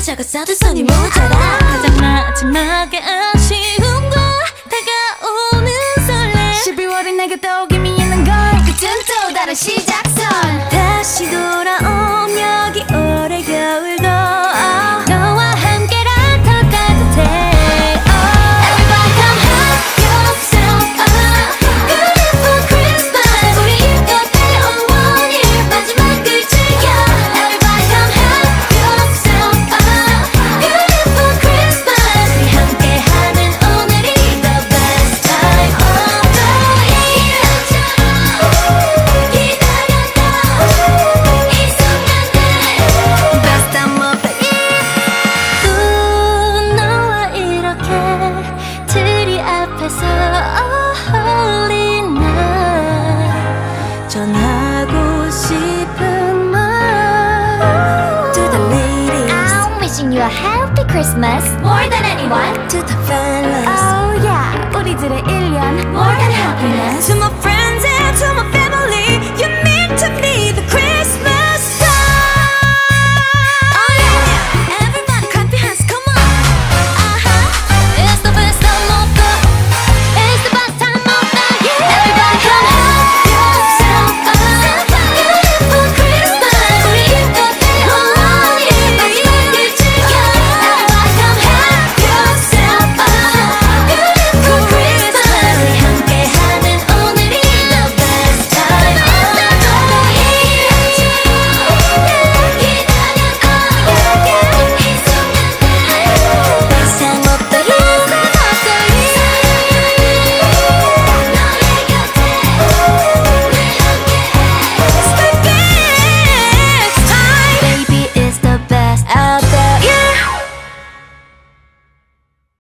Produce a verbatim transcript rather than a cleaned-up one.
적었어도 손이 모자라. 가장 마지막에 아쉬움과 다가오는 설렘. 십이월이 내게 떠오김이 있는 걸 끝은 또 다른 시작선. 다시 돌아온 여기 올해 겨울도 oh, 너와 함께라 더 따뜻해. Everybody come have yourself a beautiful Christmas. 우리 곁에 온 원일 마지막을 즐겨. Everybody come have yourself a beautiful Christmas. 우리 함께하는 오늘이 the best time of the year. 기다렸던 이 순간을 best time of the year. 또 너와 이렇게 트리 앞에서 oh, holy night 전하고 싶은 말 to the ladies. I'm wishing you a happy Christmas more than anyone. To the fellas. Oh yeah, 우리들의 일 년 more than happiness. To my friends and to my family, you mean to me